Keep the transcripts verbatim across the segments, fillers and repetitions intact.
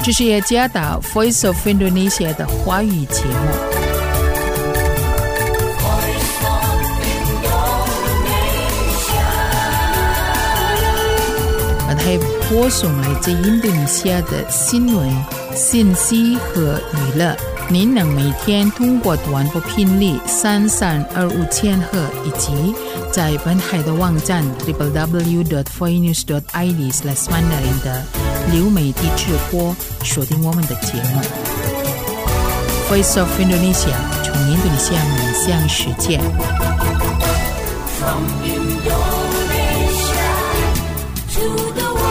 这是雅加达 Voice of Indonesia 的华语节目。它播送来自印度尼西亚的新闻、信息和娱乐。您能每天通过短波频率三三二五千赫以及在本台的网站 double u double u double u dot voinews dot i d slash mandarin 的流媒体直播锁定我们的节目。Voice of Indonesia 从印度尼西亚面向世界。From Indonesia to the world.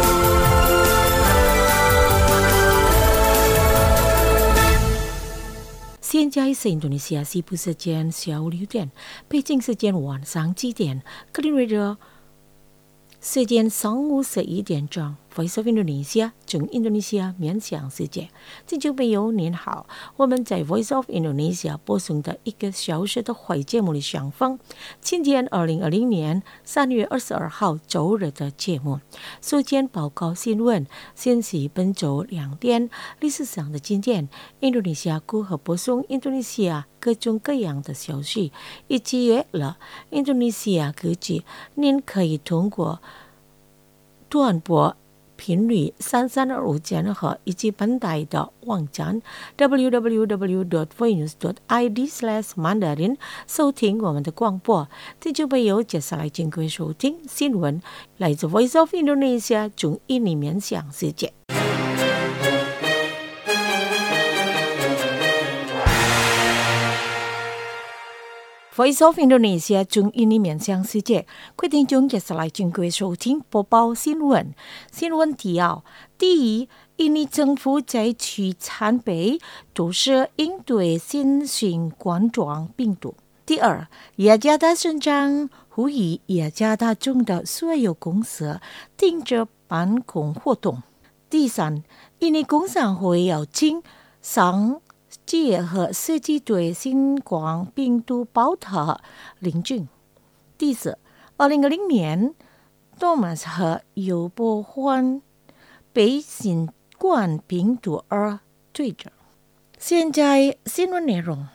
现在是印度尼西亚西部时间下午六点，北京时间晚上七点，格林威治时间上午十一点钟。Voice of Indonesia 从印度尼西亚面向世界。听众朋友您好，我们在 Voice of Indonesia 播送的一个小时的华语节目里相逢。今天二零二零年三月二十二号周日的节目，首先报告新闻，先是本周两点历史上的今天，印度尼西亚如何播送印度尼西亚各种各样的消息，以及了印度尼西亚各地，您可以通过短波频率三三二五千赫以及本台的网站 double u double u double u dot voinews dot i d slash mandarin 收听我们的广播。听众朋友，接下来请各位收听新闻，来自 Voice of Indonesia 从印尼面向世界。Voice of Indonesia 从印尼面向世界，各位听众接下来请各位收听播报新闻。新闻提要：第一，印尼政府采取参备都是应对新型冠状病毒。第二，雅加达省长呼吁雅加达中的所有公司停止办公活动。第三，印尼工商会邀请商界和设计对新冠病毒报道领军。第四，二零二零年，多马斯和尤伯欢被新冠病毒而对着。现在新闻内容。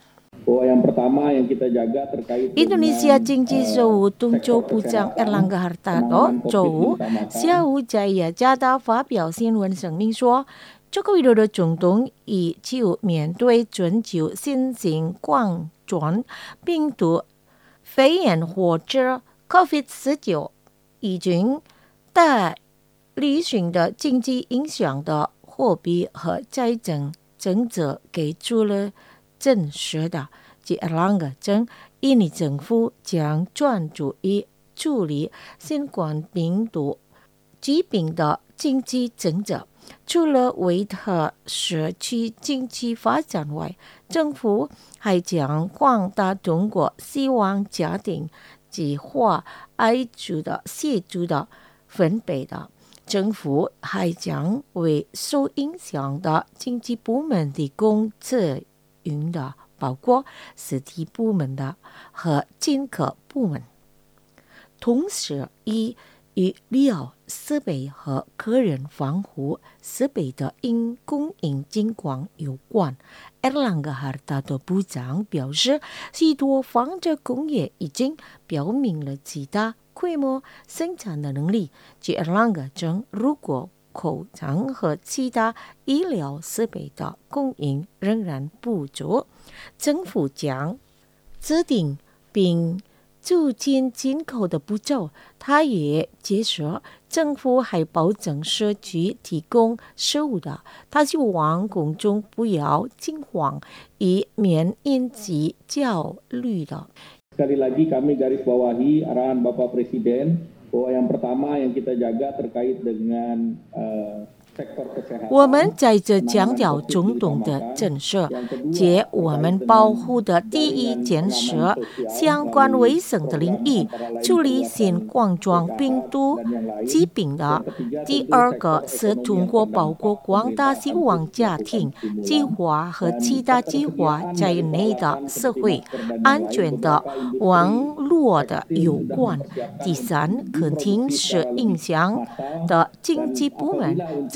印度尼西亚经济事务东州部长 Erlangga Hartarto 周五下午在雅加达发表新闻声明说，中国widodo的总统已就面对全球新型冠状病毒肺炎或者 COVID 十九 已经大旅行的经济影响的货币和财政政策给出了证实的。即 Erlangga 称，印尼政府将专注于处理新冠病毒疾病的经济政策。除了维持社区经济发展外，政府还将扩大通过希望家庭计划爱助的协助的分配的。政府还将为受影响的经济部门提供资源的，包括实体部门的和进口部门。同时，以与医疗设备和个人防护设备的因供应情况有关。Erlangga Hartarto 部长表示，许多防治工业已经表明了其他规模生产的能力。据 Erlangga 称，如果口罩和其他医疗设备的供应仍然不足，政府将制定并促进进口的步骤。他也解释，政府还保证社区提供食物的。他希望公众不要惊慌，以免引起焦虑的。 Sekali lagi kami garis bawahi arahan Bapak Presiden bahwa yang pertama yang kita jaga terkait dengan uh, 我们在这强调中东的政策，即我们保护的第一件事，相关卫生的领域，处理新冠状病毒疾病的。第二个是通过包括广大希望家庭计划和其他计划在内的社会安全的网络的有关。第三，肯定是影响的经济部门。这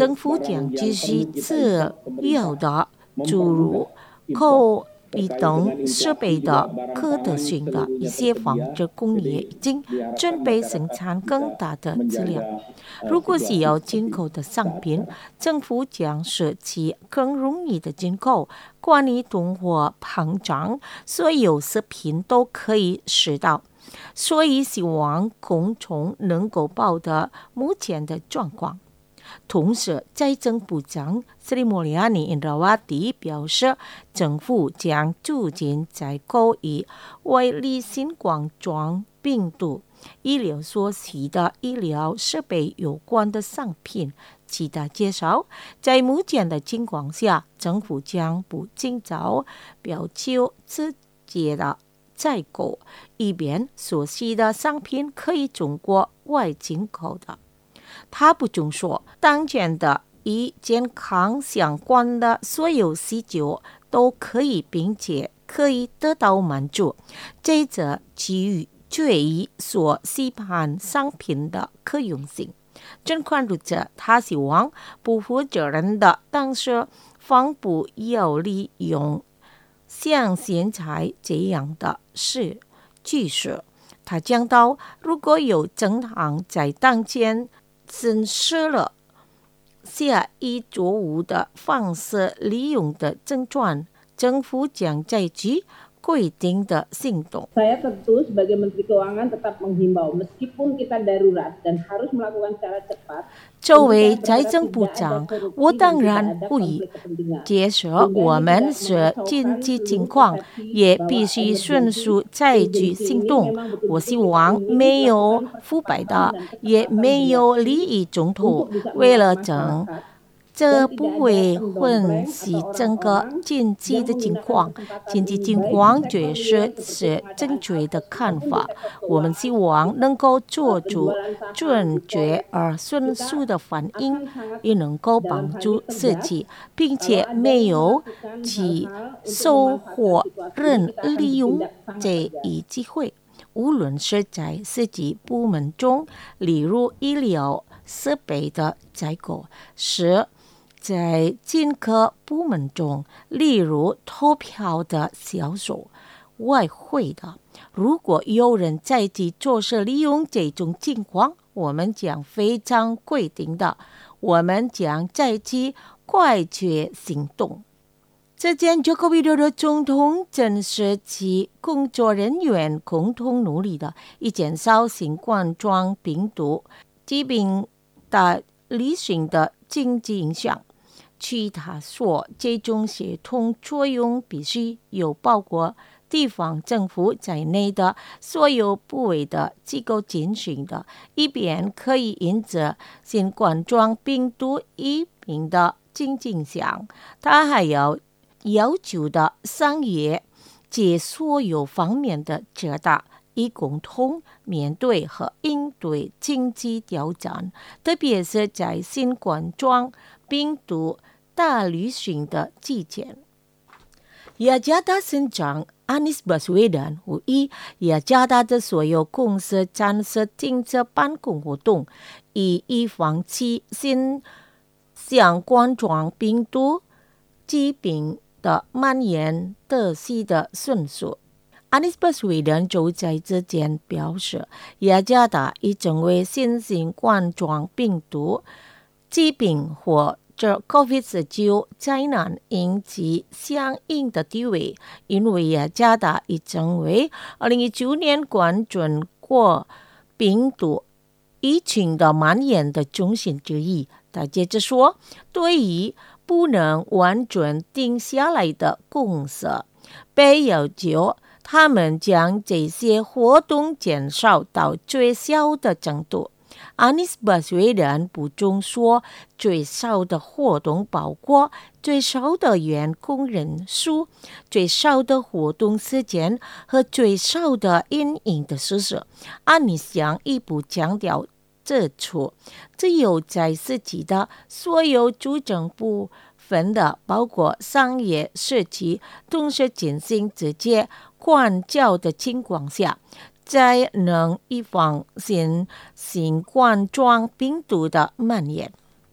政府将继续自由的注入口鼻等设备的可得性的一些防治工业已经准备生产更大的质量。如果需要进口的商品，政府将设计更容易的进口，关于通货膨胀，所有食品都可以吃到。所以希望公众能够报道目前的状况。同时，财政部长 Sri Mulyani Indrawati 表示，政府将促进采购与为例新冠状病毒医疗所需的医疗设备有关的商品。其他介绍，在目前的情况下，政府将不尽早要求直接的采购，以便所需的商品可以中国外进口的。他补充说，当前的与健康相关的所有需求都可以并且可以得到满足，这则基于决议所批判商品的可用性。尽管如此，他希望不负责任的当时方不要利用像现在这样的事。据说他讲到，如果有政党在当前实施了下一作物的方式利用的症状，政府将采取规定的行动。 Saya tentu sebagai Menteri Keuangan tetap menghimbau meskipun kita darurat dan harus melakukan secara cepat。 作为财政部长，我当然不以接受我们是经济情况，也必须迅速采取行动。我希望没有腐败的，也没有利益冲突。为了整这不会混淆整个经济的情况，经济情况确实是正确的看法。我们希望能够做出准确而迅速的反应，也能够帮助自己，并且没有去收获人利用这一机会。无论是在自己部门中，例如医疗设备的采购，是在进口部门中，例如投票的销售、外汇的，如果有人在即做事利用这种情况，我们将非常规定的，我们将在即快捷行动。这件这个widodo的总统正是其工作人员共同努力的以减少新冠状病毒疾病的理性的经济影响。据他说，这种协同作用必须有包括地方政府在内的所有部位的机构进行的，以便可以因着新冠状病毒疫病的经济影响。他还要要求的商业借所有方面的责任，以共同面对和应对经济挑战，特别是在新冠状病毒大流行的期间。雅加达省长 Anies Baswedan 呼吁雅加达的所有公司暂时停止办公活动，以预防其新型冠状病毒疾病的蔓延得系的迅速。Anies Baswedan 就在之前表示，雅加达已成为新型冠状病毒疾病或者 COVID 十九 灾难引起相应的地位，因为雅加达已成为二零一九年冠状病毒疫情的蔓延的中心之一。他接着说，对于不能完全定下来的公司，被要求他们将这些活动减少到最小的程度。Anies Baswedan 补充说，最少的活动包括最少的员工人数、最少的活动时间和最少的运营的设施。Anies 向一步强调指出，只有在自己的所有主政部分的，包括商业设计，同时进行直接管教的情况下，才能预防新新冠状病毒的蔓延。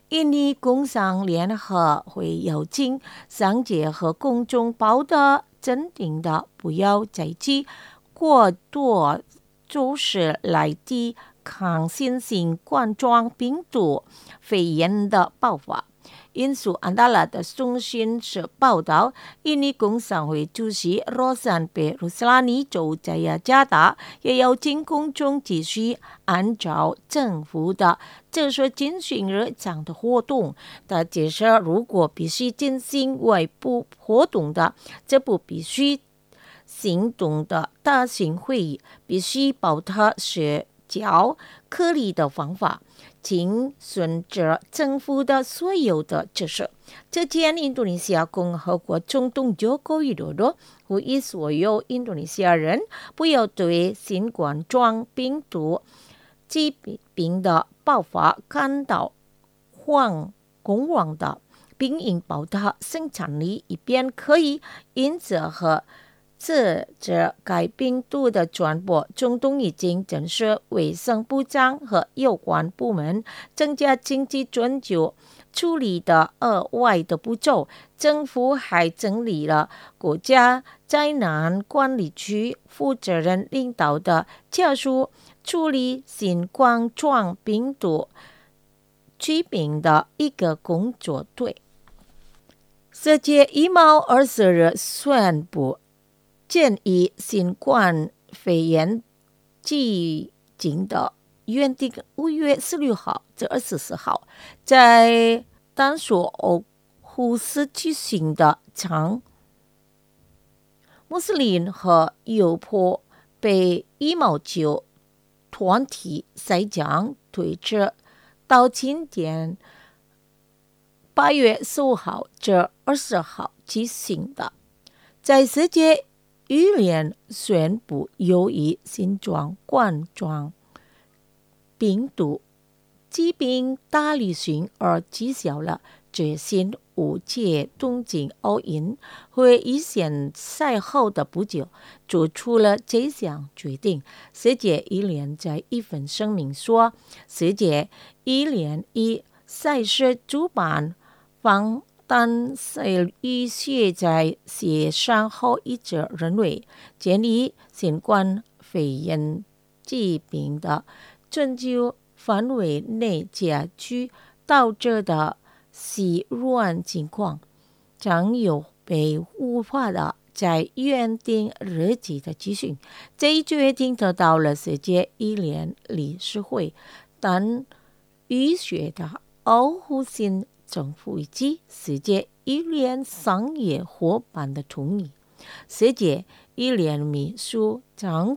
印尼工商联合会邀请商界和公众保持镇定的，不要再去过多重视来自抗新型冠状病毒肺炎的爆发。因素安达拉的中新社报道，印尼工商会主席罗珊贝鲁斯拉尼就在雅加达也邀请公众继续按照政府的这些进行日常的活动。他解释，如果必须进行外部活动的，这不必须行动的大型会议，必须保持社交隔离的方法，请顺着政府的所有的指示。这天，印度尼西亚共和国总统佐科维多多呼吁所有印度尼西亚人不要对新冠状病毒疾病的爆发感到惶恐的，并应保持生产力，以便可以因此和制止该病毒的传播。总统已经指示卫生部长和有关部门增加经济专注处理的额外的步骤。政府还整理了国家灾难管理局负责人领导的特殊处理新冠状病毒疾病的一个工作队。世界疫苗二十日宣布，建议新冠肺炎疫情的原定五月十六号至二十四号在丹索欧胡斯举行的场穆斯林和犹太被疫苗就团体赛将推迟到今天八月十五号至二十号举行的。在世界医联宣布，由于新冠状病毒疾病大流行而取消了决心五届东京奥运会预选赛后的不久，做出了这项决定。世界医联在一份声明说，世界医联以赛事主办方但是医学在协商后一致认为，建议新冠肺炎疾病的全球范围内加剧导致的细软情况，将有被无法的在原定日期的举行。这一决定得到了世界医联理事会但医学的保护性政府以及世界医联商业伙伴的同意。世界医联秘书长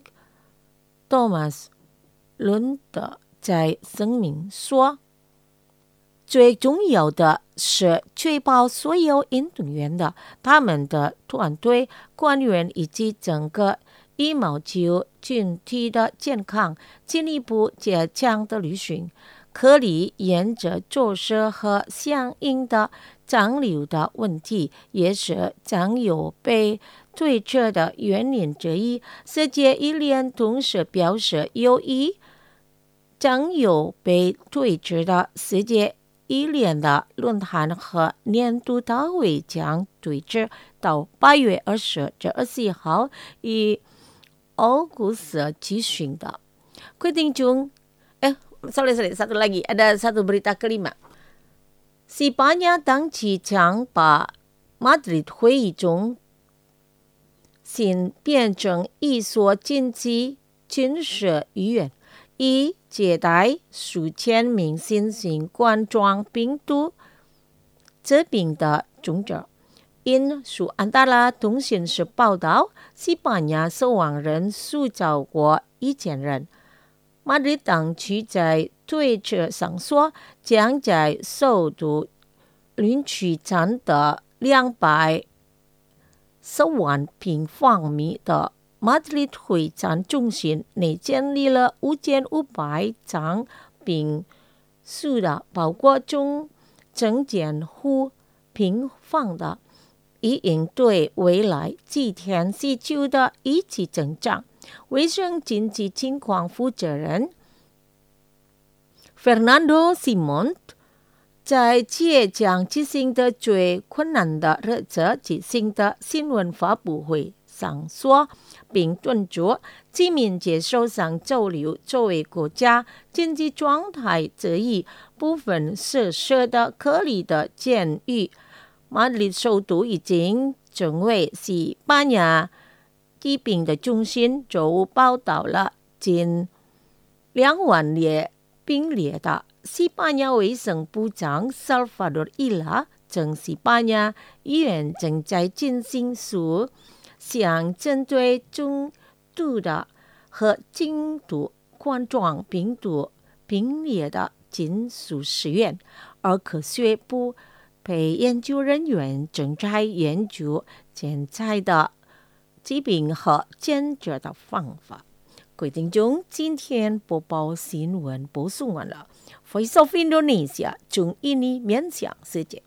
Thomas 伦德在声明说，最重要的是确保所有运动员的他们的团队官员以及整个疫苗球群体的健康，进一步加强的旅行隔离原则措施和相应的长流的问题，也是将有被推迟的原因之一。世界医联同时表示，由于将有被推迟的世界医联的论坛和年度大会将推迟到八月二十至二十一号以奥古斯举行的。规定中，哎。Sorry, sorry, satu lagi. Ada satu berita kelima. Spanyol当局将把马德里会议中新变成一所经济军事医院，以接待数千名新型冠状病毒疾病的重症。因苏安达拉通讯社报道，西班牙死亡人数超过一千人。马德里当局在推特上说，将在首都领区占的两百十万平方米的马德里会展中心内建立了五千五百张病宿的，包括中整间户平方的，以应对未来几天需求的一级增长。卫生经济情况负责人 Fernando Simon 在企业将执行的最困难的日子举行的新闻发布会上说，并敦促居民接受上周六作为国家经济状态这一部分设施的隔离的监狱。马德里首都已经成为西班牙疾病的中心，周五报道了近两万例病例的西班牙卫生部长萨尔瓦多伊拉称，西班牙医院正在进行数项针对中度的和轻度冠状病毒病例的紧速实验，而科学部被研究人员正在研究潜在的疾病和检测的方法。各位听众，今天播报新闻播送完了。Voice of Indonesia 中印尼面向世界。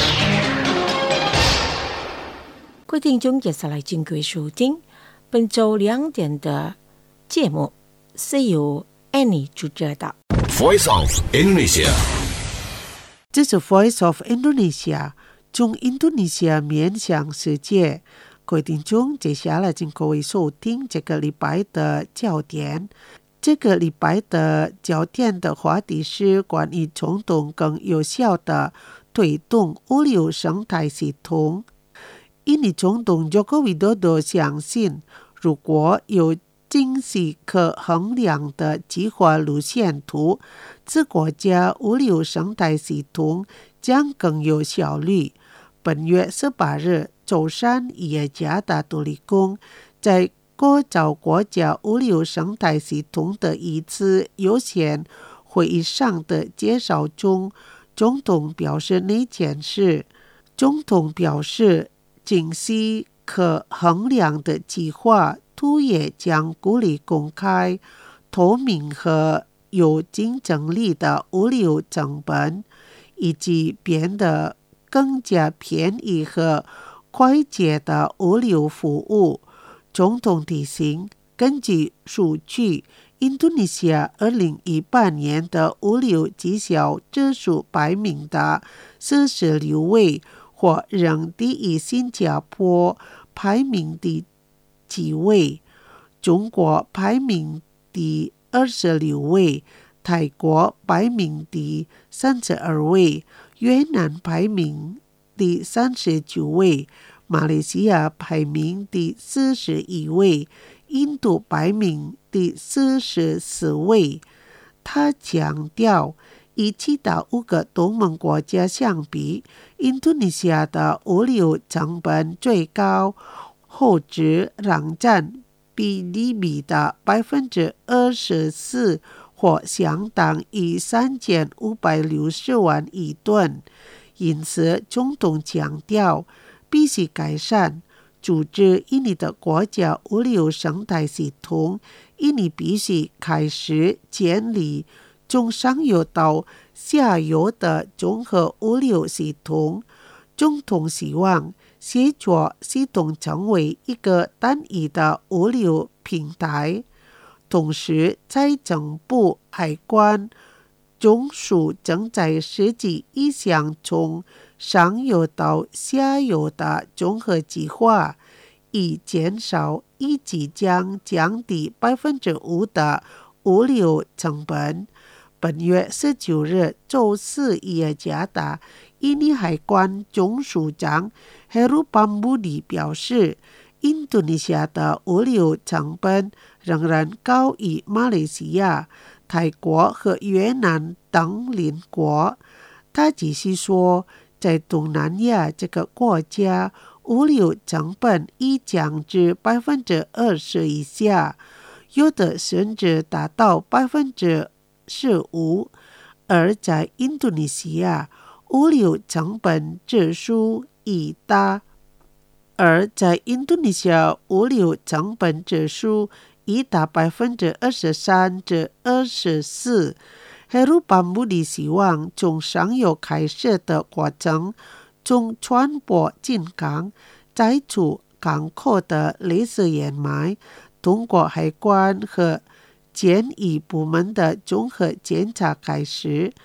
各位听众，接下来请各位收听本周两点的节目，是由 Annie 主持的。 Voice of Indonesia。 这是 Voice of Indonesia 中印度尼西亚面向世界。各位听众，接下来请各位收听这个礼拜的焦点。这个礼拜的焦点的话题是关于总统更有效的推动物流生态系统。印尼总统Joko Widodo相信，如果有精细可衡量的计划路线图，此国家物流生态系统将更有效率。本月十八日，舟山耶加达独立宫在构造国家物流生态系统的一次有限会议上的介绍中，总统表示那件事。总统表示，精细可衡量的计划图也将鼓励公开、透明和有竞争力的物流成本，以及变得更加便宜和快捷的物流服务。总统提醒，根据数据，印度尼西亚二零一八年的物流绩效指数排名的四十六位，或仍低于新加坡排名第几位，中国排名第二十六位，泰国排名第三十二位，越南排名第三十九位，马来西亚排名第四十一位，印度排名第四十四位。他强调，与其他五个东盟国家相比，印度尼西亚的物流成本最高，后者仍占比例比的百分之二十四，或相当于三千五百六十万亿吨。因此，总统强调，必须改善组织印尼的国家物流生态系统，印尼必须开始建立从上游到下游的综合物流系统。总统希望协助系统成为一个单一的物流平台。同时，财政部、海关、中属正在设计一项从上游到下游的综合计划，以减少以及将降低百分之五的物流成本。本月十九日周四耶加达，印尼海关总署长 Heru Pambudi 表示，印度尼西亚的物流成本仍然高于马来西亚、泰国和越南等邻国。他继续说，在东南亚这个国家，物流成本已降至百分之二十以下，有的甚至达到百分之十五。而在印度尼西亚，物流成本指数已达，而在印度尼西亚物流成本指数已达百分之二十三至二十四。Heru Pambudi 希望从上游开始的过程中传播进港，摘除港口的类似掩埋，通过海关和检疫部门的综合检查开始。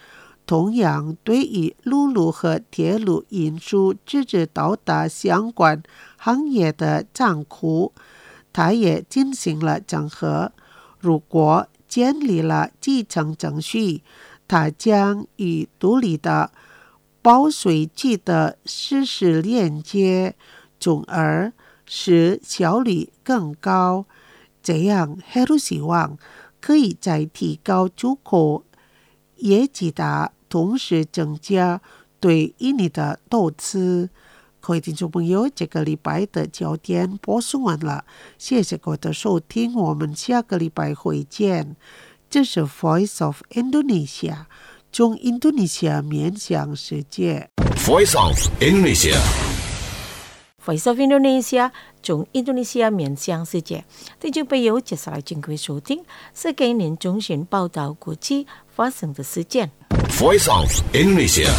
同样对于陆路和铁路运输直至到达相关行业的账户，他也进行了整合。如果建立了继承程序，他将与独立的报税局的实施连接，从而使效率更高。这样黑路希望可以在提高出口业绩的同时增加对印尼的投资。各位听众朋友，这个礼拜的焦点播送完了，谢谢各位的收听，我们下个礼拜会见。这是 Voice of Indonesia， 从印度尼西亚面向世界。 Voice of Indonesia Voice of Indonesia， 从印度尼西亚面向世界。听众朋友，接下来请各位收听世界年中心报道国际发生的事件。 Voice of Indonesia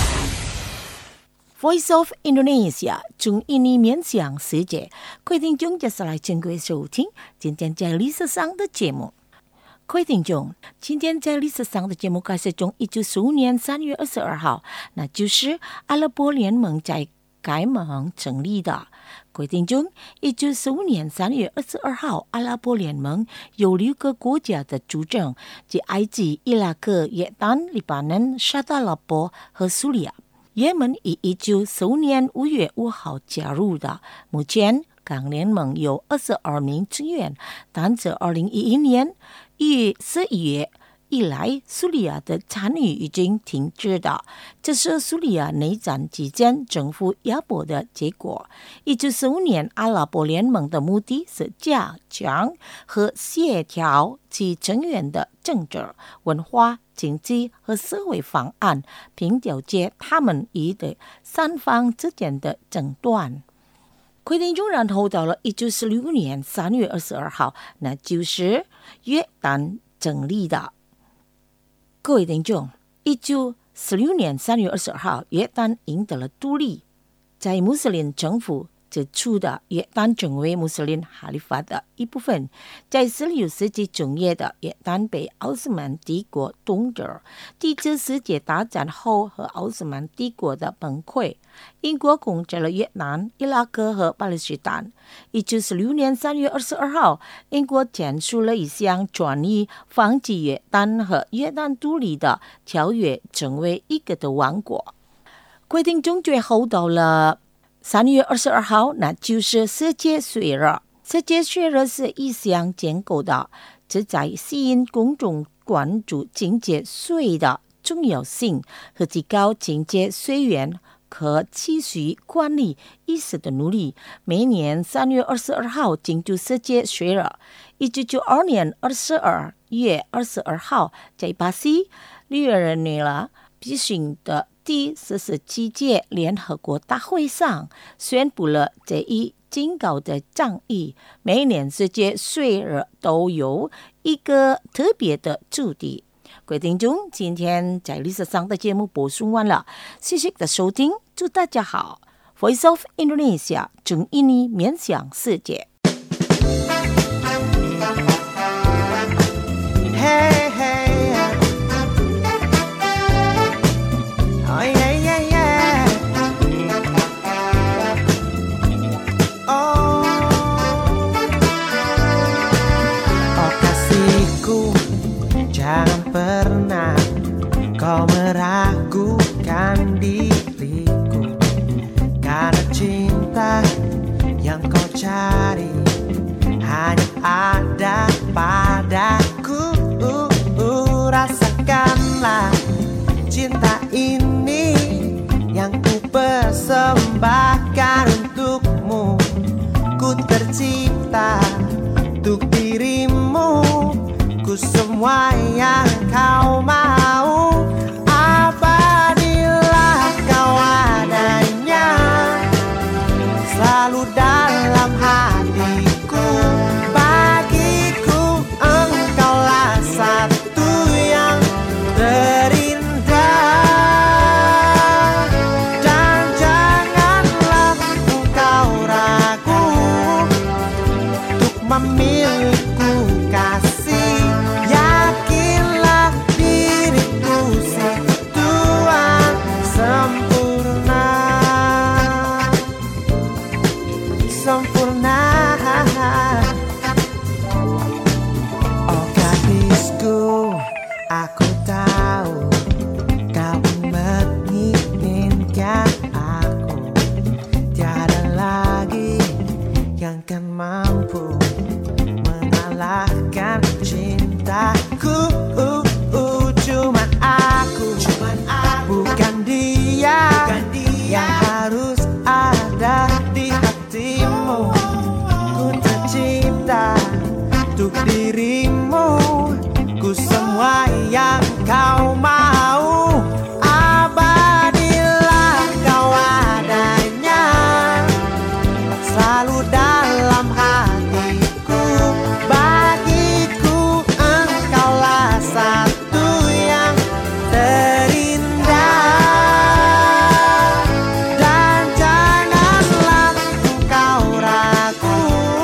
Voice of Indonesia， 从印尼面向世界。各位听众，接下来请各位收听今天在历史上的节目。各位听众，今天在历史上的节目开始从一九四五年三月二十二号，那就是阿拉伯联盟在该盟成立的。各位听众，一九四五年三月二十二号，阿拉伯联盟有六个国家的组成，即埃及、伊拉克、约旦、黎巴嫩、沙特阿拉伯和苏利亚。也门于一九四五年五月五号加入的。目前该联盟有二十二名成员，但自二零一一年于十一月以来，苏利亚的参与已经停止的，这是苏利亚内战期间政府压迫的结果。一九四五年，阿拉伯联盟的目的是加强和协调其成员的政治、文化、经济和社会方案，并了解他们与的三方之间的争端。规定中，然后到了一九四六年三月二十二号，那就是约旦成立的。各位听众，一九四六年三月二十二号，约旦赢得了独立，在穆斯林政府指出的约旦成为穆斯林哈里发的一部分。在十六世纪中叶的约旦被奥斯曼帝国统治。第一次世界大战后和奥斯曼帝国的崩溃，英国控制了越南、伊拉克和巴勒斯坦。一九四六年三月二十二号，英国签署了一项专于防止约旦和约旦独立的条约，成为一个的王国。规定中最后到了三月二十二号，那就是世界水日。世界水日是一项建构的，旨在吸引公众关注清洁水的重要性和提高清洁水源可持续管理意识的努力。每年三月二十二号庆祝世界水日。一九九二年二十二月二十二号，在巴西里约热内举行的第四十七届联合国大会上宣布了这一警告的倡议。每年世界水日都有一个特别的主题。各位听众，今天在历史上的节目播送完了，谢谢的收听，祝大家好。Voice of Indonesia， 从印尼面向世界。 Hey, hey, oh yeah, yeah, yeah. Oh, oh kasihku, jangan pernah kau meragukan diriku, karena cinta yang kau cari hanya ada padaku. Rasakanlah cinta ini yang ku persembahkan untukmu. Ku tercipta untuk dirimu, ku semua yang kau mau. Abadilah kau adanya, selalu dalam hatiku. Bagiku engkaulah satu yang terindah, dan janganlah engkau ragu untuk memilikiku kasih. Yakinlah diriku situ mengalahkan cintaku. Cuman aku, Cuman aku bukan dia, bukan dia yang harus ada di hatimu. Ku tercipta untuk dirimu, ku semua yang kau mau. Abadilah kau adanya, selalu dalam hatiku. Bagiku engkaulah satu yang terindah. Dan janganlah engkau ragu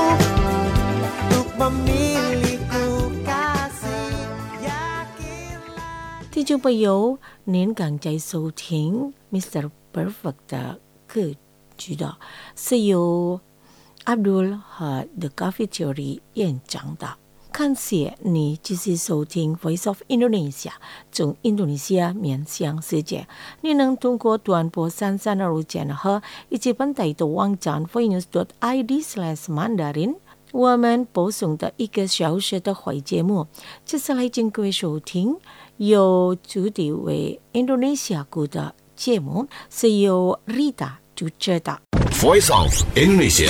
untuk memilihku kasih. Yakinlah。 听众朋友，您刚才收听 Mister Perfect 的歌曲的，是由 Abdul 和 The Coffee Theory 演唱的。感谢你继续收听 Voice of Indonesia， 从印度尼西亚面向世界。你能通过短波三三二五千赫以及本台的网站 voinews dot I D slash mandarin。我们播送的一个小时的会节目，接下来请各位收听由主题为印度尼西亚语的节目，是由 Rita 主持的。 Voice of Indonesia。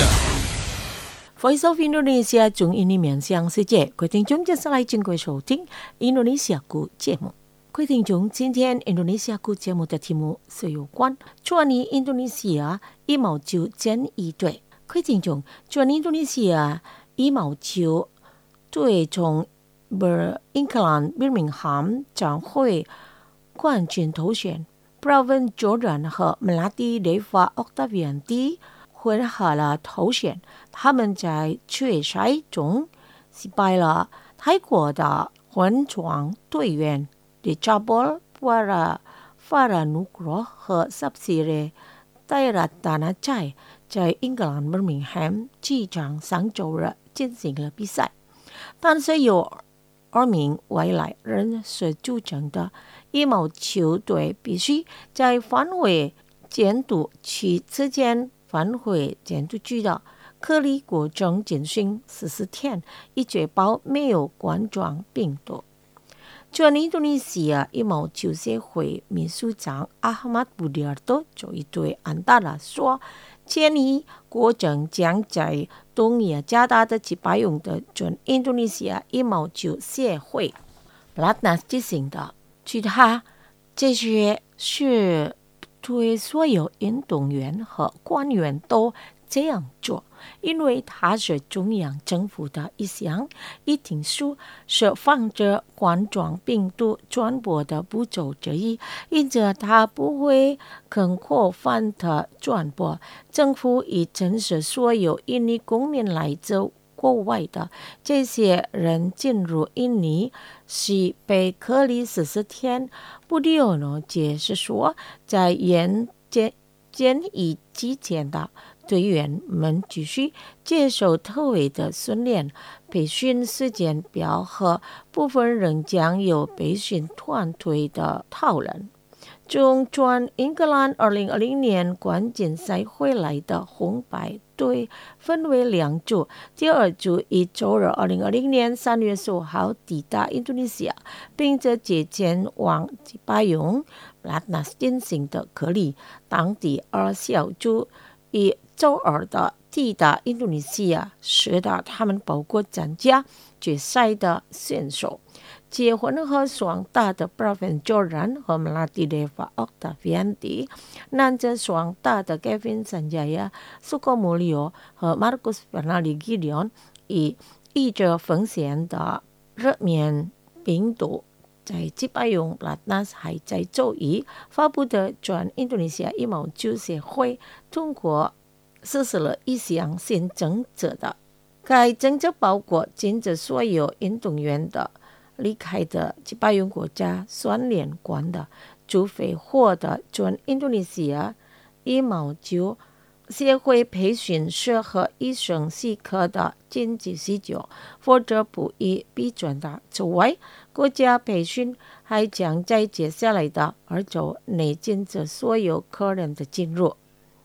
Voice of Indonesia 从印尼面向世界，各位听众接下来请各位收听印度尼西亚语节目。各位听众，今天印度尼西亚语节目的题目是有关创立印度尼西亚羽毛球健儿队。各位听众，创印度尼西亚羽毛球队从英格兰伯明翰展会冠军头衔 Pravin Jordan 和 Melati Deva Oktavianti 混合了头衔。他们在决赛中击败了泰国的混双队员 Dichabol Puara Faranugroh 和 Sapsire Tairattanachai， 在英格兰伯明翰机场上周日进行了比赛。但是有二名外来人士组成的羽毛球队必须在返回监督期之间返回监督区的隔离过程进行十四天，以确保没有冠状病毒。全印度尼西亚羽毛球协会秘书长 Ahmad Budiarto 就对安达拉说，建议过程将在东亚加大的击败用的全印度尼西亚羽毛球协会 Pelatnas 进行的。据他，这些是对所有运动员和官员都这样做，因为它是中央政府的一项议定书，是防止冠状病毒传播的步骤之一，因此它不会更扩泛的传播。政府已证实所有印尼公民来自国外的这些人进入印尼是被隔离十四天。布迪欧诺解释说，在验检检疫期间的队员们继续接受特别的训练，培训时间表和部分人将有培训团队的讨论。从全英格兰二零二零年冠军赛回来的红白队分为两组，第二组于周日二零二零年三月十五号抵达印度尼西亚，并且借前往击败用 Pelatnas 进行的隔离。当第二小组于周二的抵达印度尼西亚，使得他们包括参加决赛的选手。结婚和双打的 Pravin Jordan 和 Melati Deva Oktavianti， 男子双打的 Kevin Sanjaya、Sukomulyo 和 Marcus Fernaldi Gideon 以依着风险的热面病毒在击败用 Pelatnas 还在周一发布的全印度尼西亚羽毛球协会通过实施了一项新政策的。该政策包括禁止所有运动员的离开的击败用国家算联关的，除非获得全印度尼西亚羽毛球协会培训师和医生许可的紧急需求，否则不予批准的。此外，国家培训还将在接下来的二周内禁止所有客人的进入。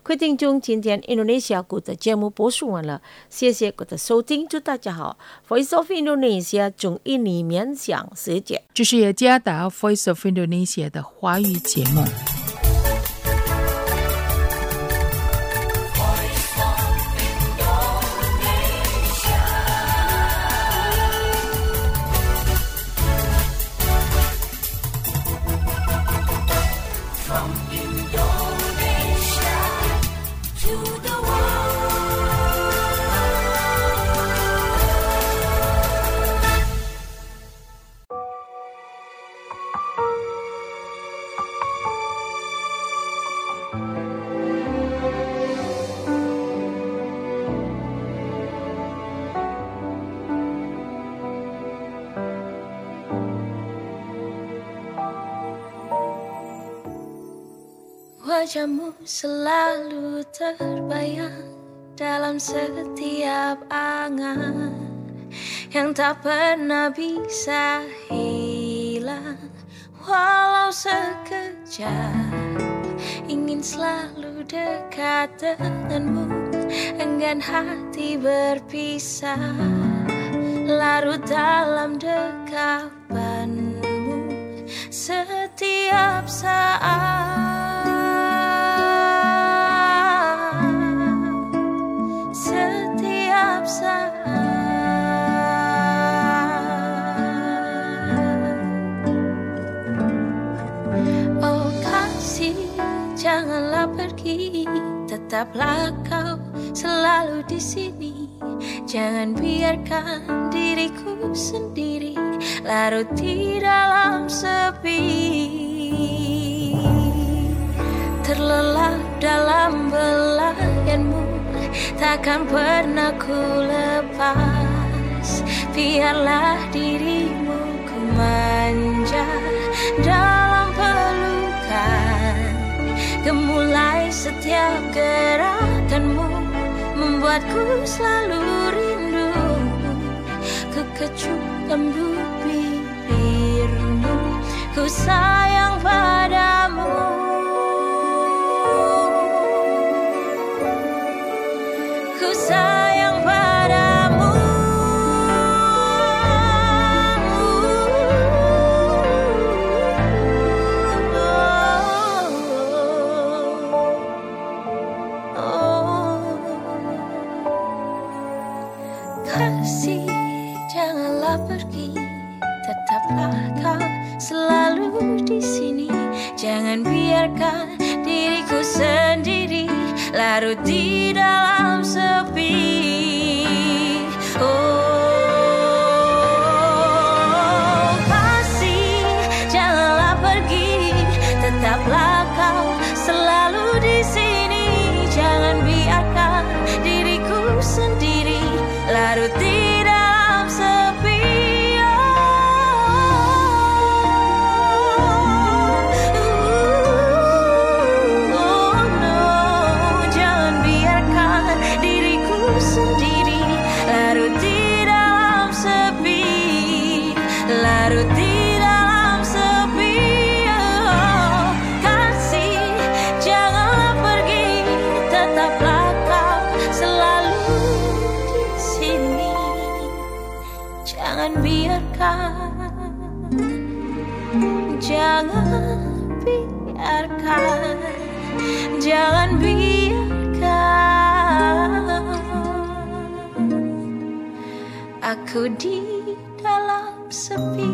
各位听众，今天印度尼西亚国的节目播送完了，谢谢各位的收听，祝大家好。Voice of Indonesia 中印尼面向世界， 这是雅加达 Voice of Indonesia 的华语节目。 Wajahmu selalu terbayang dalam setiap angan yang tak pernah bisa hilang walau sekejap. Ingin selalu dekat denganmu, enggan hati berpisah, larut dalam dekapanmu setiap saat. Setiap saat. Oh kasih, janganlah pergi, tetaplah kau selalu di sini. Jangan biarkan diriku sendiri larut di dalam sepi, terlelap dalam belayanmu, takkan pernah ku lepas. Biarlah dirimu ku manja dalam pelukan, gemulai setiap gerakanmu, membuatku selalu rindu. Ku kecup lembut bibirmu, ku sayang padamu. Ku sayang padamu. Oh, oh. Kasih, janganlah pergi, tetaplah kau selalu di sini. Jangan biarkan diriku sendiri larut di dalam sepi. Oh kasih, janganlah pergi, tetaplah kau selalu di sini. Jangan biarkan diriku sendiri larut di dalam sepi. Sendiri larut di dalam sepi, larut di dalam sepi. Oh, kasih, janganlah pergi, tetaplah kau selalu di sini. Jangan biarkan, jangan biarkan, jangan biarkan aku di dalam sepi.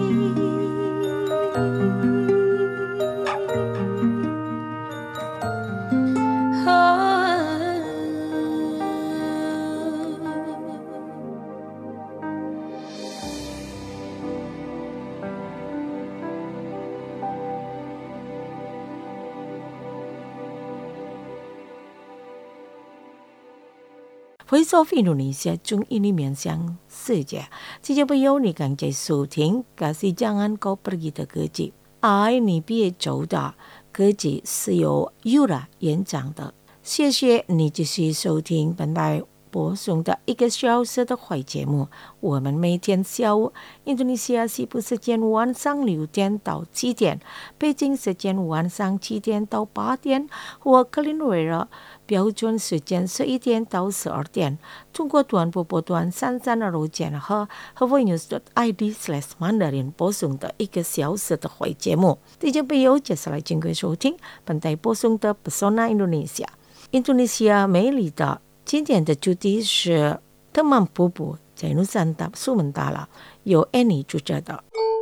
Voice of Indonesia 中印尼面向世界，这些朋友你刚才收听，可是jangan kau pergi的歌曲，爱你别走的歌曲是由 Yura 演唱的。谢谢你继续收听本台播送的一个小时的坏节目。我们每天下午印度尼西亚西部时间晚上六点到七点，北京时间晚上七点到八点，或克林维尔标准时间十一点到十二点，中国短波波段三三二五减和 havoinews.id slash mandarin 播送的一个小时的会节目。听众朋友，接下来请各位收听本台播送的 Pesona Indonesia。印度尼西亚美丽的今天的主题是特曼瀑布在努山达苏门答腊，由 Annie 主持的。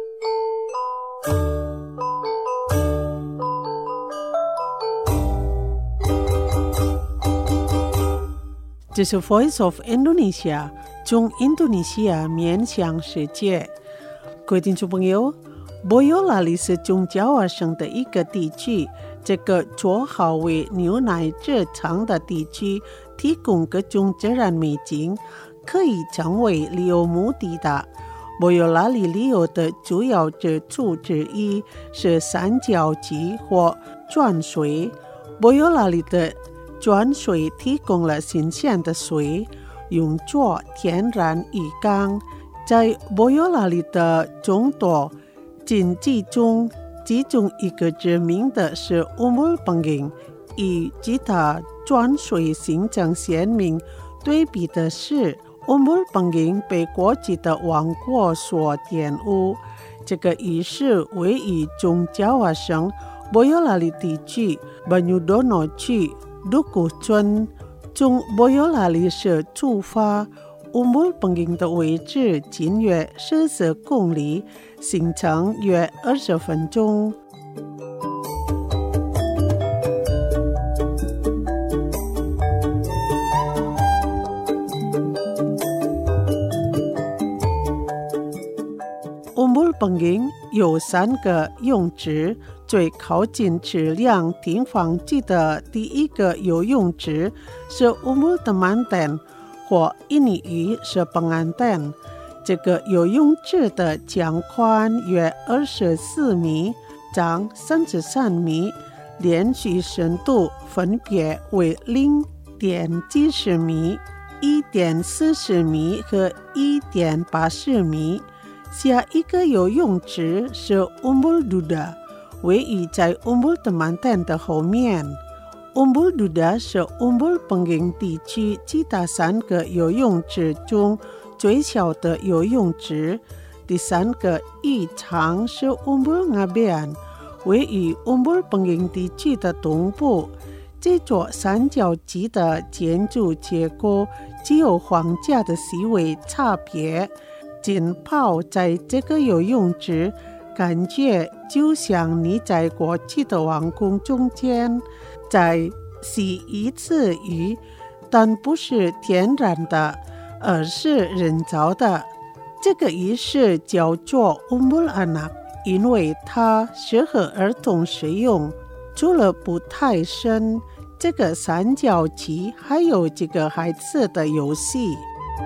这是 Voice of Indonesia 从印度尼西亚面向世界。各位听众朋友，Boyolali 是中爪哇省的一个地区，这个绰号为牛奶制厂的地区提供各种自然美景，可以成为旅游目的的。Boyolali 旅游的主要之处之一是三角脊或转水。Boyolali 的转水提供了新鲜的水，用作天然浴缸。在 Boyolali 的众多经济中，其中一个知名的是 Umbul Panging， 与其他转水形成鲜明对比的是 Umbul Panging 被国际的王国所玷污。这个仪式位于中爪哇省 Boyolali 地区 Banyudono 区Dukuh村，从 Boyolali 市出发， Umbul Panging 的位置近约四十公里，行程约二十分钟。Umbul Panging 有三个泳池，最靠近质量停放区的第一个游泳池是 Umbul Temanten， 或印尼语是Penganten。这个游泳池的江宽约二十四米，长三十三米，连续深度分别为零点七十米、一点四十米和一点八十米。下一个游泳池是 Umbul Duda， 位于在 Umbul Temanten 的后面。Umbul Duda 是 Umbul Panging 地区其他三个游泳池中最小的游泳池。第三个浴场是 Umbul Ngabean， 位于 Umbul Panging 地区的东部。这座三角脊的建筑结构只有房价的细微差别。浸泡在这个游泳池，感觉就像你在国际的王宫中间在洗一次鱼，但不是天然的，而是人造的。这个仪式叫做 Umbul Anak， 因为它适合儿童使用。除了不太深，这个三角脊还有几个孩子的游戏。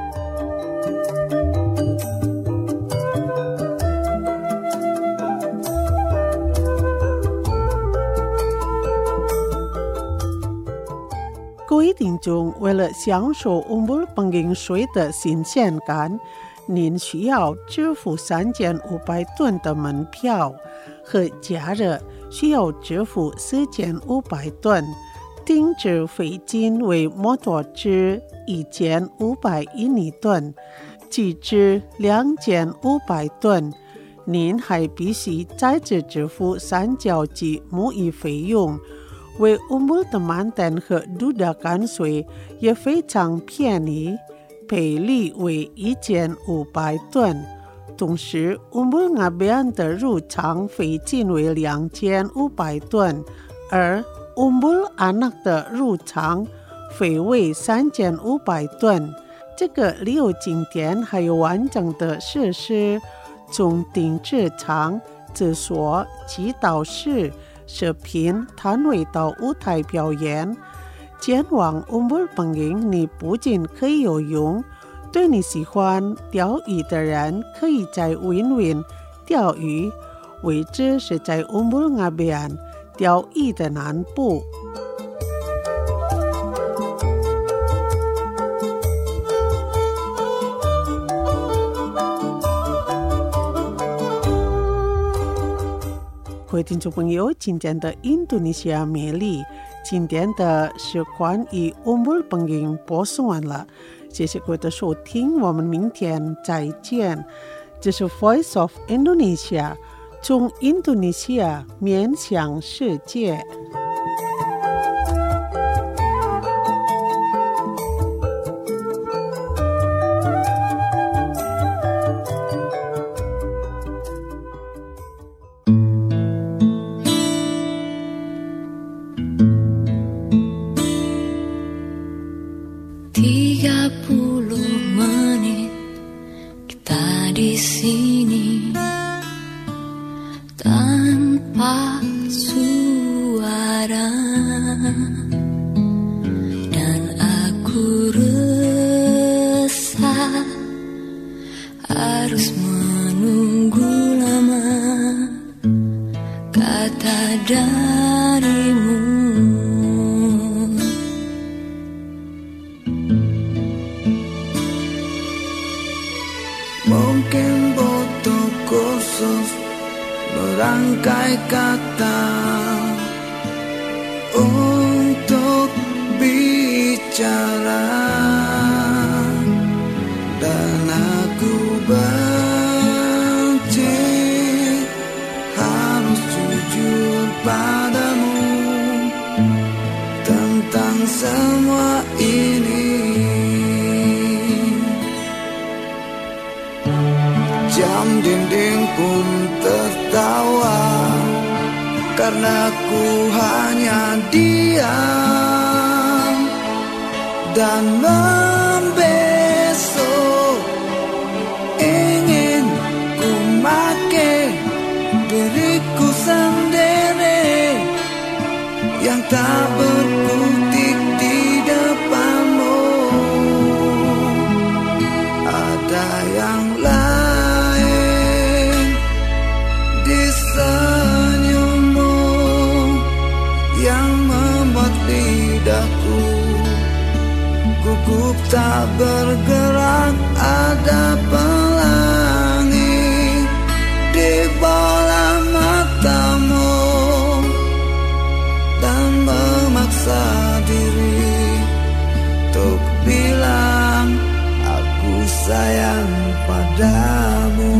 各位听众，为了享受 Umbul Panging 水的新鲜感，您需要支付三千五百吨的门票，和加热需要支付四千五百吨，停止费金为摩托车一千五百印尼吨，汽车两千五百吨。您还必须再次支付三角脊沐浴费用。为 Umbul Temanten 和 Duda 干水也非常便宜，赔率为一千五百吨。同时 Umbul Ngabean 的入场费金为两千五百吨，而 Umbul Anak 的入场费为三千五百吨。这个旅游景点还有完整的设施，从停车场、厕所、祈祷室、视频摊位到舞台表演。前往 Umbul Panging， 你不仅可以游泳，对你喜欢钓鱼的人可以在 Win Win 钓鱼，位置是在 Umbul Ngabean 钓鱼的南部。 各位听众朋友，今天的印度尼西亚美丽，今天的是关于乌姆本营播送完了，谢谢各位的收听，我们明天再见。这是 Voice of Indonesia， 从印度尼西亚面向世界。 tiga puluh menit kita di sini tanpa suara, dan aku resah harus menunggu lama kata darimu. Mungkin butuh khusus merangkai kata untuk bicara, dan aku benci harus jujur padamu tentang semua ini. Jam dinding pun tertawa karena ku hanya diam dan membesok. Ingin ku make diriku sendiri yang tak berkutik di depanmu. Ada yang lain di senyummu yang membuat lidahku gugup tak bergerak. Ada pelangi di bola matamu dan memaksa diri untuk bilang aku sayang padamu.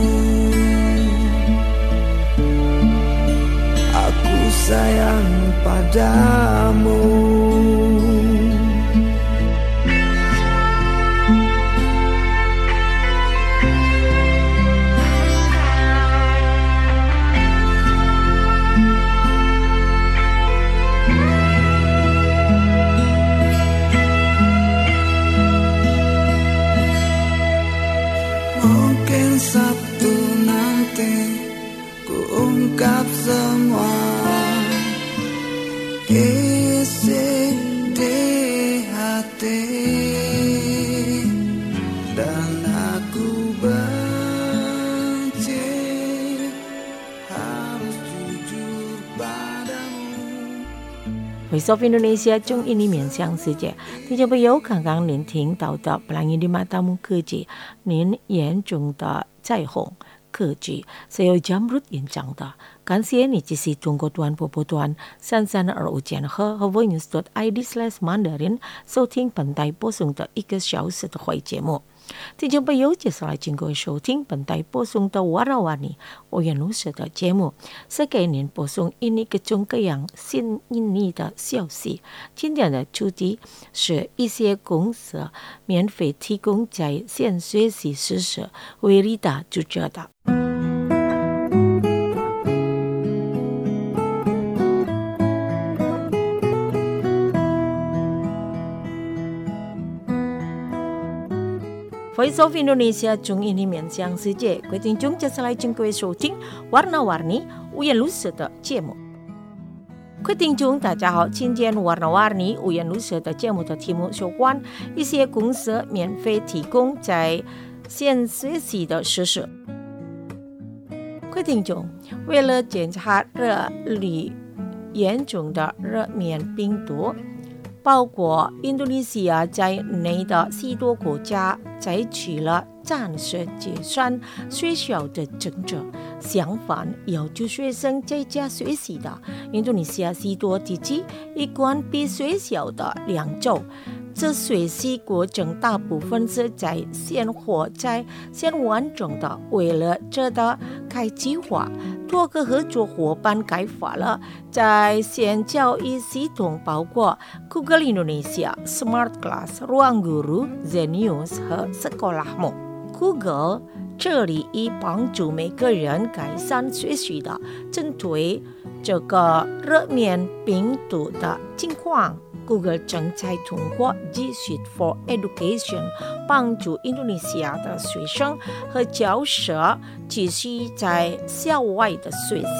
Aku sayang padamu. Mungkin Sabtu nanti ku ungkap semua isi di hati, dan aku benci harus jujur padamu. Voice of Indonesia 中印尼面向世界，听众朋友，刚刚您听到的布兰尼的马达姆科技，您眼中的彩虹科技，是由 Jamrut 演讲的。感谢你继续通过短波波段三三二五千赫和 voice.id slash mandarin 收听本台播送的一个小时的会节目。听众朋友，接下来请各位收听本台播送的 Warna-Warni 五颜六色的节目，是给您播送印尼各种各样新印尼的消息。今天的主题是一些公司免费提供在线学习知识，为你的主角的。Voice of Indonesia 中印尼面向世界，各位听众，接下来请各位收听 Warna-Warni 五颜六色的节目。各位听众，大家好，今天 Warna-Warni 五颜六色的节目的题目有关一些公司免费提供在线学习的知识。各位听众，为了检查这里严重的热面病毒包括印度尼西亚在内的许多国家采取了暂时结算学校的政策。相反，要求学生在家学习的印度尼西亚许多地区已关闭学校的两周。这学习过程大部分是在线或在线完成的。为了这的该计划，多个合作伙伴开发了在线教育系统，包括 Google Indonesia、Smart Class、Ruang Guru、Zenius 和 Sekolahmu。Google 这里以帮助每个人改善学习的，针对这个热面病毒的情况。Google 正在通过 G Suite for Education 帮助印度尼西亚的学生和教师继续在校外的学习。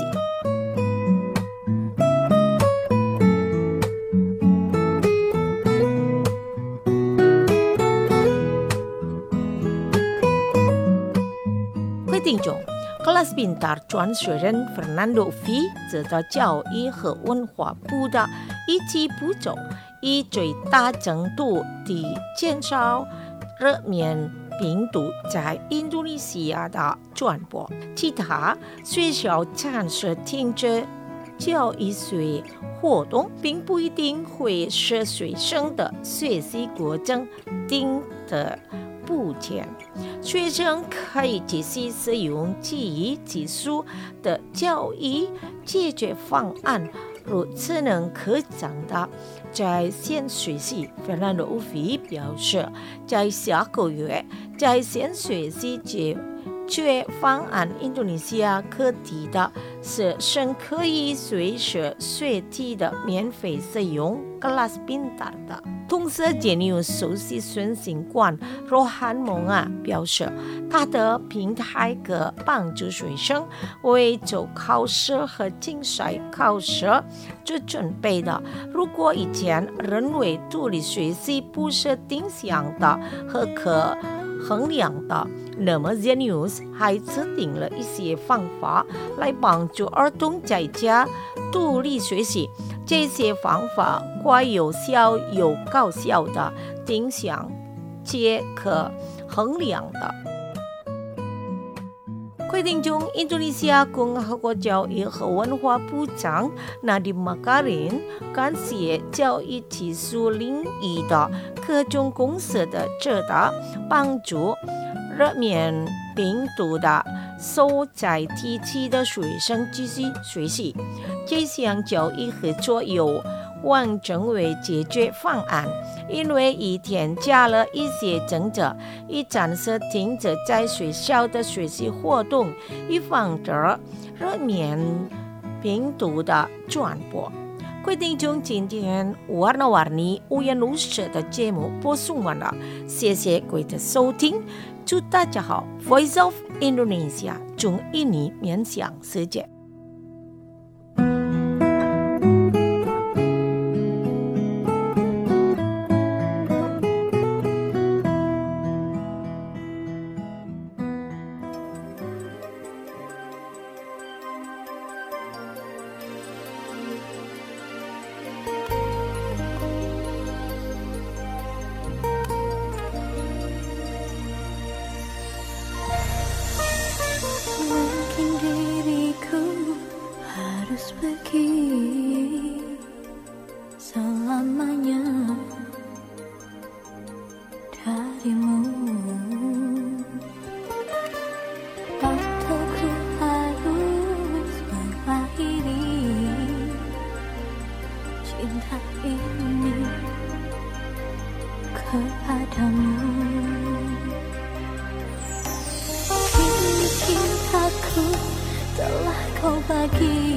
规定中，Kelas Pintar 传学人 Fernando V 指导教育和文化部的一级步骤，以最大程度地减少热面病毒在印度尼西亚的传播。其他学校暂时停止教育学活动，并不一定会使学生的学习过程定的不减。学生可以继续使用基于技术的教育解决方案，如智能课程的在线学习。Fernando V 表示，在下个月在线学习解决方案，印度尼西亚可提的是生可以随时随地的免费使用 Kelas Pintar 的。同时，Zenius首席执行官 Rohan Monga 表示，他的平台可帮助学生为走考试和竞赛考试做准备的。如果以前认为独立学习不是定向的和可衡量的，那么 Zenius 还制定了一些方法来帮助儿童在家独立学习。这些方法快有效又高效的定向且可衡量的。规定中，印度尼西亚共和国教育和文化部长 Nadiem Makarim 感谢教育技术领域的各种公司的指导，帮助热面病毒的所在地区的学生继续学习。这项教育合作有望成为解决方案，因为已添加了一些政策，以暂时停止在学校的学习活动，以防止热面病毒的传播。规定中，今天 Warna-Warni Uyan Nusa 的节目播送完了，谢谢各位的收听，祝大家好 Voice of Indonesia 中印尼面向世界。 Selamanya darimu, tentuku harus mengakhiri cinta ini kepadamu. Kini cintaku telah kau bagi,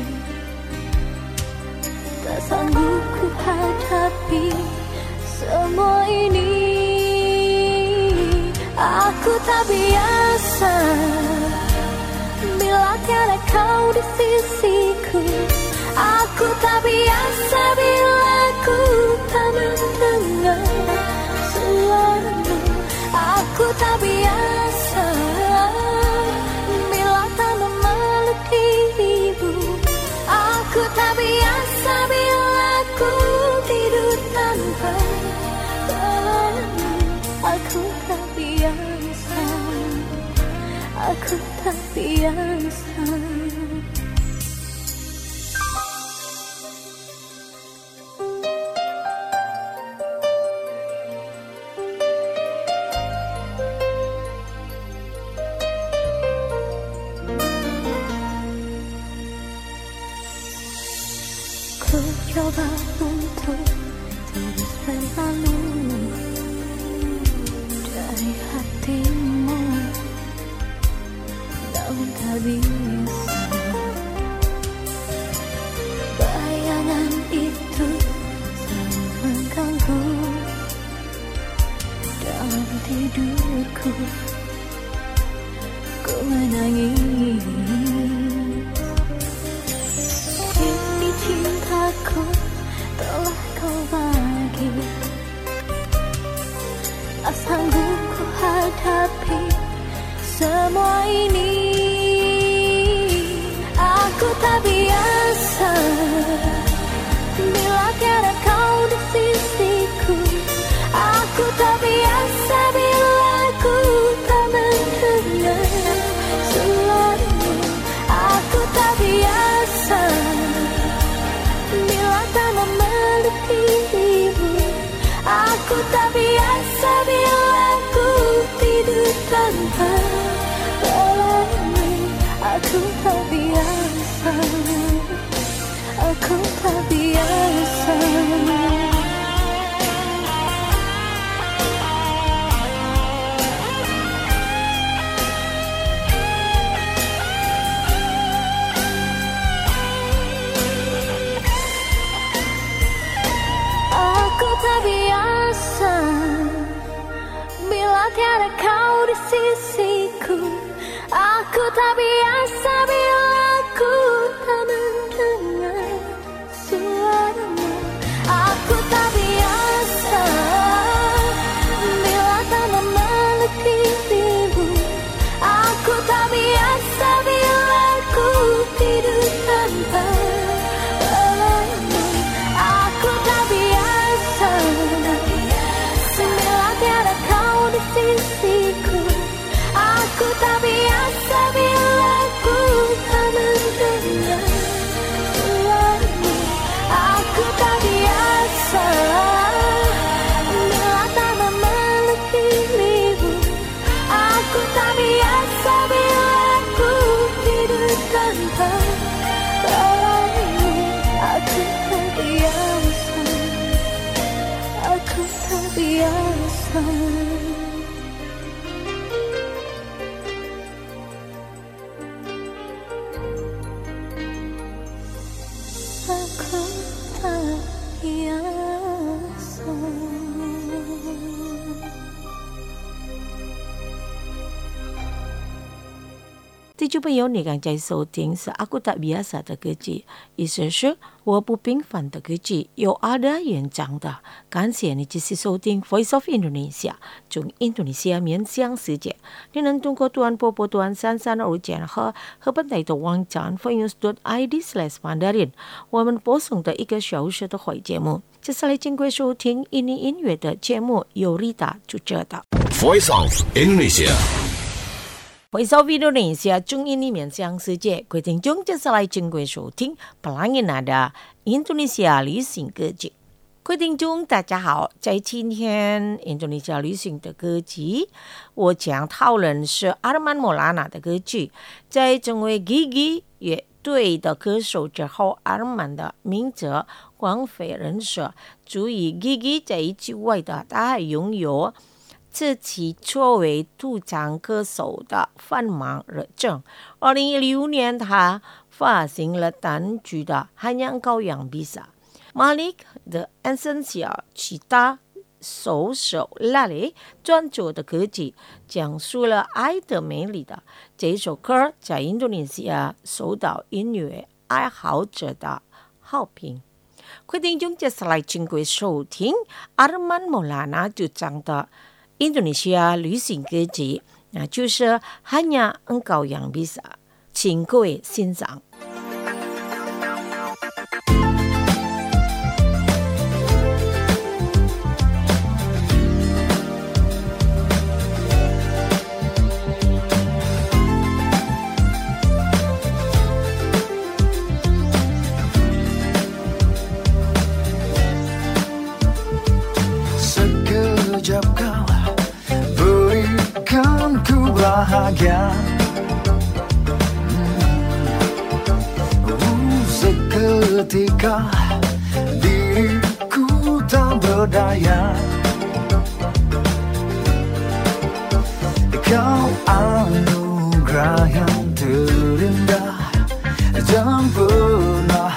tak sanggup ku hadapi semua ini. Aku tak biasa bila tiada kau di sisiku. Aku tak biasa bila ku tak mendengar suaramu. Aku tak biasa bila tak memeluk dirimu. Aku tak biasa bila ku tidur aku tak biasa. Ku coba untuk terus berlalu dari hatimu, namun tak bisa. Bayangan itu selalu mengganggu dalam tidurku. Ku menangis, kini cintaku telah kau bagi. Tak sanggup ku hadapi semua ini. Aku tak biasa bila tiada kau di sisiku. Aku tak biasa bila ku tak mendengar suaramu. Aku tak biasa bila tak memeluk dirimu. Aku tak biasa bila ku tidur tanpa pelayamu. Aku tak biasa, aku tak biasa. Aku tak biasa bila tiada kau di sisiku. Aku tak biasa bila ku tak mendengar suaramu. Aku tak biasa bila tak memeluk dirimu. Aku tak biasa bila ku tidur tanpa pelayamu. Aku tak biasa bila tiada kau di sisiku. Aku tak biasa bila ku tak mendengar suaramu. Aku tak biasa bila tak memeluk dirimu. Aku tak biasa bila ku tidur tanpa pelayamu. Aku tak biasa, aku tak biasa. Aku tak biasa. 听众朋友，你刚才收听是阿古达比亚萨的歌曲，意思是我不平凡的歌曲，有阿达演唱的。感谢你继续收听 Voice of Indonesia， 从印度尼西亚面向世界。你能通过短波波短三三二键和和本台的网站 voice dot i d slash mandarin， 我们播送的一个小时的会节目。接下来请各位收听印尼音乐的节目，由丽达主持的 Voice of Indonesia。Voice of Indonesia 中印尼面向世界，各位听众接下来请各位收听 Pelangi Nada Indonesia 旅行歌曲。各位听众大家好，在今天印度尼西亚旅行的歌曲，我将讨论是 Arman Maulana 的歌曲。在成为 Gigi 乐队的歌手之后， Arman 的名字广泛人识。注意 Gigi 在之外的，他还拥有自己作为独唱歌手的繁忙热忱。二零一六年，他发行了单曲的《汉阳羔羊比萨》。Malik 的 Essential 其他首首 Lali 专辑的歌曲，讲述了爱的美丽的这首歌，在印度尼西亚受到音乐爱好者的好评。各位听众，接下来请各位收听 Arman Maulana 主唱的印度尼西亚旅行歌曲，那就是《Hanya Engkau yang Bisa》，请各位欣赏。 bahagia. Seketika diriku tak berdaya. Kau anugerah yang terindah, jangan pernah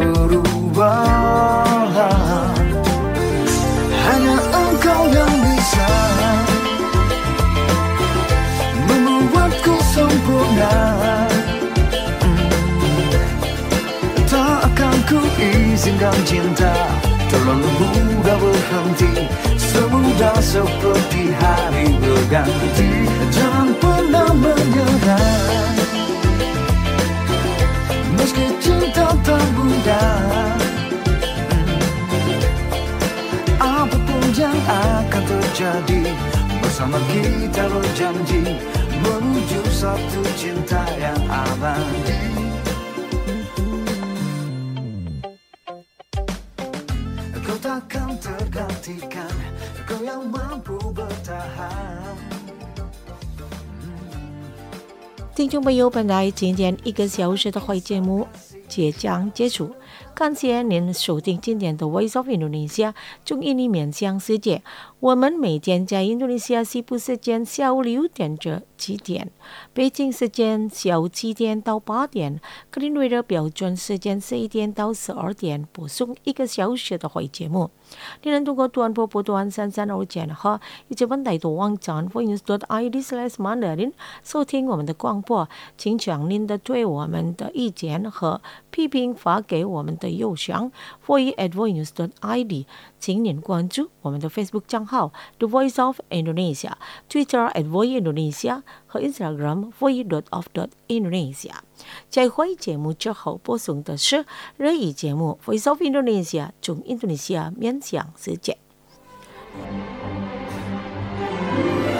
berubah. Hanya engkau yang bisa membuatku sempurna. Tak akan ku izinkan cinta terlalu mudah berhenti, semudah seperti hari berganti. Jangan pernah menyerah, meski cinta tak mudah. Apapun yang akan terjadi, bersama kita berjanji menuju satu cinta yang abadi. Kau takkan tergantikan, kau yang mampu bertahan。 听众朋友，本来今天一个小时的会节目即将结束，感谢您收听今天的 Voice of Indonesia 中印尼面向世界。我们每天在印度尼西亚西部时间下午六点至七点，北京时间下午七点到八点，格林威治标准时间十一点到十二点播送一个小时的会节目。你能通过短波波段三三二键和以及本台的网站 voice dot i d slash mandarin 收听我们的广播，请将您的对我们的意见和批评发给我们的邮箱 voice at voice dot i d。请您关注我们的 Facebook 账号 The Voice of Indonesia、Twitter at Voice Indonesia 和 Instagram voice dot of dot indonesia。在会节目之后播送的是日语节目 Voice of Indonesia 中印度尼西亚面向世界。